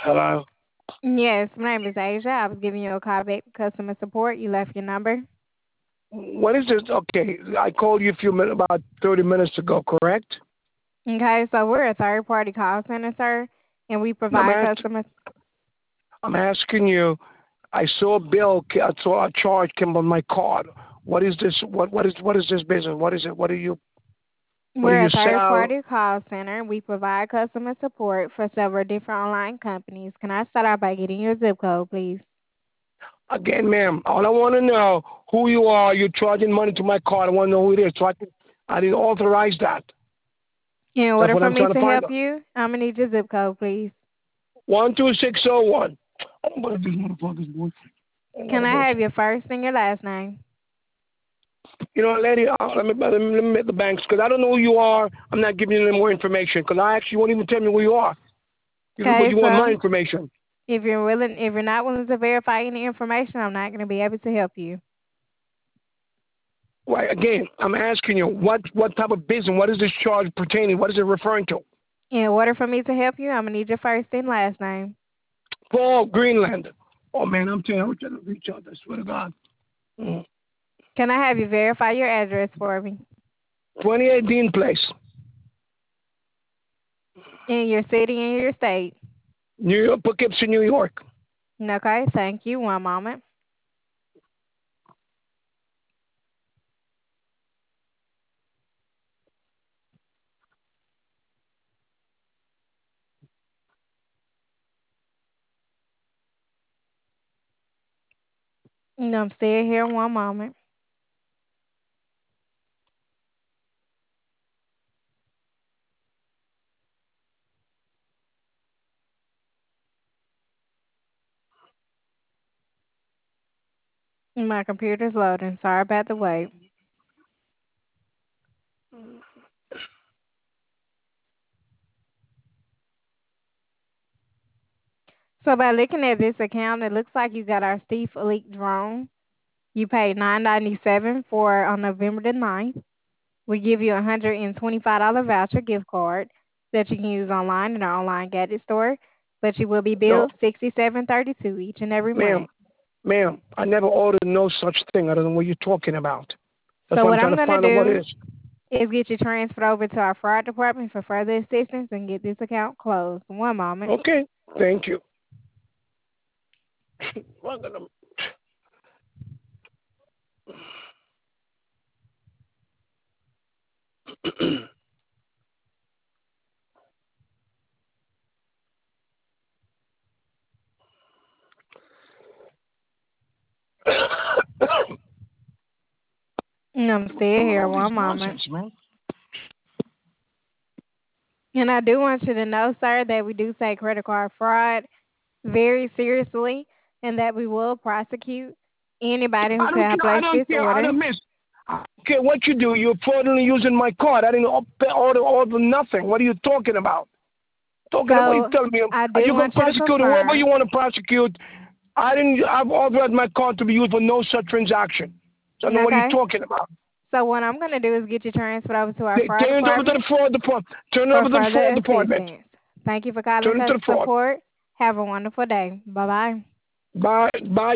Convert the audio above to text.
Hello. Yes, my name is Asia. I was giving you a call back to customer support. You left your number. What is this? Okay, I called you a few minutes, about 30 minutes ago, correct? Okay, so we're a third party call center, sir, and we And provide customers. I'm asking you. I saw a bill. I saw a charge came on my card. What is this? What is this business? What is it? What do We're you a third sell? party call center. We provide customer support for several different online companies. Can I start out by getting your zip code, please? Again, ma'am, all I want to know who you are. You're charging money to my card. I want to know who it is. I didn't authorize that. In That's order what for I'm me trying to to find help out. you, I'm gonna need your zip code, please. 12601. I don't believe these motherfuckers, boy. I don't Can wanna I bullshit. have your first and your last name? You know, lady, let me make the banks because I don't know who you are. I'm not giving you any more information because I actually won't even tell me who you are. But Okay, you want my so information. if you're not willing to verify any information, I'm not gonna be able to help you. Why, again, I'm asking you, what type of business, what is this charge pertaining, what is it referring to? In order for me to help you, I'm gonna need your first and last name. Paul Greenland. Oh, man, I'm telling you, I'm trying to reach out, I swear to God. Mm. Can I have you verify your address for me? 28 Dean Place, In your city and your state. New York, Poughkeepsie, New York. Okay, thank you. One moment. I'm still here. One moment. My computer's loading. Sorry about the wait. So by looking at this account, it looks like you got our Steve Elite drone. You paid $9.97 for on November the 9th. We give you a $125 voucher gift card that you can use online in our online gadget store, but you will be No, billed $67.32 each and every ma'am, month. ma'am, I never ordered no such thing. I don't know what you're talking about. That's So why I'm what trying I'm to gonna find out what it do is. is get you transferred over to our fraud department for further assistance and get this account closed. One moment. Okay, thank you. Well, I'm What's still going on with here. all this One moment. nonsense, man? And I do want you to know, sir, that we do take credit card fraud very seriously and that we will prosecute anybody who I could don't have care. I placed don't this care. I order. don't miss. I don't care what you do. You're fraudulently using my card. I didn't order nothing. What are you talking about? Talking about? You So telling me? I Are do you going want to you to prosecute whoever you confirm. want to prosecute? I didn't. I've authorized my card to be used for no such transaction. So I don't know what are you Okay? talking about. So what I'm going to do is get you transferred over to our fraud Turn it over to the department fraud department. Turn it for over to the fraud further department. assistance. Thank you for calling Turn it to customer the fraud. support. Have a wonderful day. Bye bye. Bye. Bye.